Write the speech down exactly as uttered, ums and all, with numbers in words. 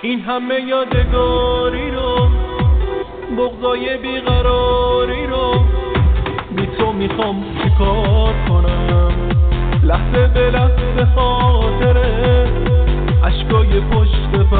این همه یادگاری رو، بغضای بیقراری رو، بی تو میخوام چیکار کنم؟ لحظه به لحظه خاطره اشکای پشت